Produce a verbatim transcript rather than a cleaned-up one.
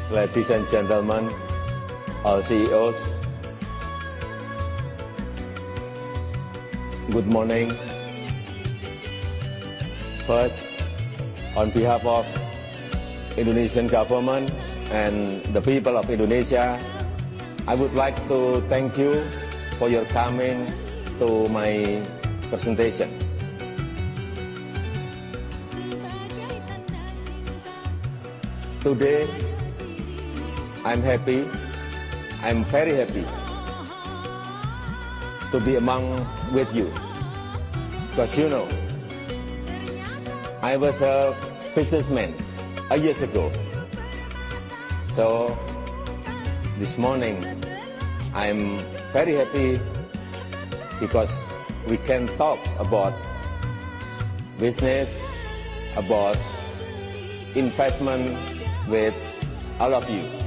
ladies and gentlemen, all C E Os, good morning. First, on behalf of Indonesian government and the people of Indonesia, I would like to thank you for your coming to my presentation. Today, I'm happy, I'm very happy to be among with you, because you know, I was a businessman a years ago. So, this morning, I'm very happy because we can talk about business, about investment with all of you.